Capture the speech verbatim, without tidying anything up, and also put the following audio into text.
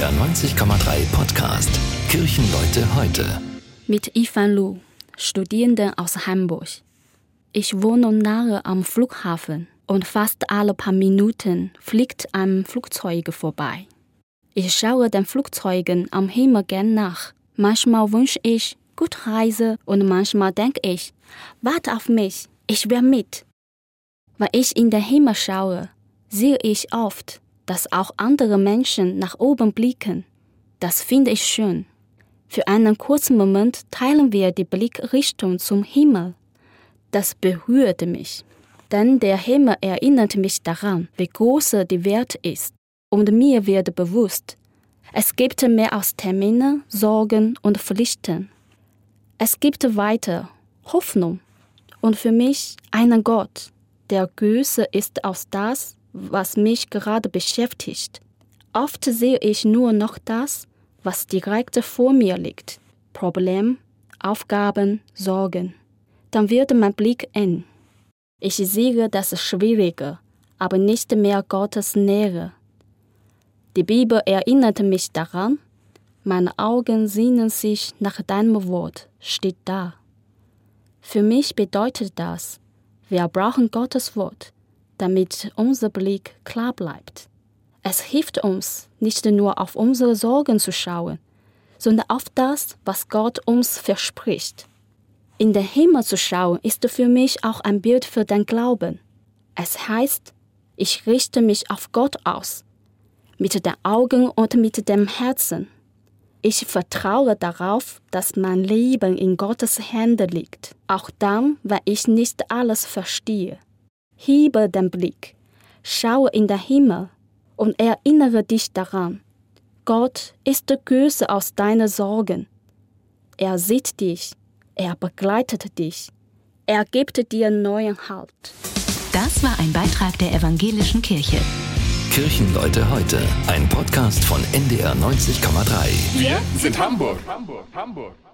R neunzig Komma drei Podcast Kirchenleute heute. Mit Yifan Lu, Studierende aus Hamburg. Ich wohne nahe am Flughafen und fast alle paar Minuten fliegt ein Flugzeug vorbei. Ich schaue den Flugzeugen am Himmel gern nach. Manchmal wünsche ich gute Reise und manchmal denke ich, warte auf mich, ich will mit. Wenn ich in den Himmel schaue, sehe ich oft, dass auch andere Menschen nach oben blicken. Das finde ich schön. Für einen kurzen Moment teilen wir die Blickrichtung zum Himmel. Das berührt mich, denn der Himmel erinnert mich daran, wie groß die Welt ist. Und mir wird bewusst, es gibt mehr als Termine, Sorgen und Pflichten. Es gibt weiter Hoffnung und für mich einen Gott, der größer ist als das, was mich gerade beschäftigt. Oft sehe ich nur noch das, was direkt vor mir liegt. Problem, Aufgaben, Sorgen. Dann wird mein Blick eng. Ich sehe das Schwierige, aber nicht mehr Gottes Nähe. Die Bibel erinnert mich daran, meine Augen sehnen sich nach deinem Wort, steht da. Für mich bedeutet das, wir brauchen Gottes Wort, damit unser Blick klar bleibt. Es hilft uns, nicht nur auf unsere Sorgen zu schauen, sondern auf das, was Gott uns verspricht. In den Himmel zu schauen, ist für mich auch ein Bild für den Glauben. Es heißt, ich richte mich auf Gott aus, mit den Augen und mit dem Herzen. Ich vertraue darauf, dass mein Leben in Gottes Händen liegt, auch dann, wenn ich nicht alles verstehe. Hebe den Blick, schaue in den Himmel und erinnere dich daran. Gott ist größer als deine Sorgen. Er sieht dich, er begleitet dich, er gibt dir neuen Halt. Das war ein Beitrag der Evangelischen Kirche. Kirchenleute heute, ein Podcast von N D R neunzig Komma drei. Wir sind Hamburg. Hamburg, Hamburg.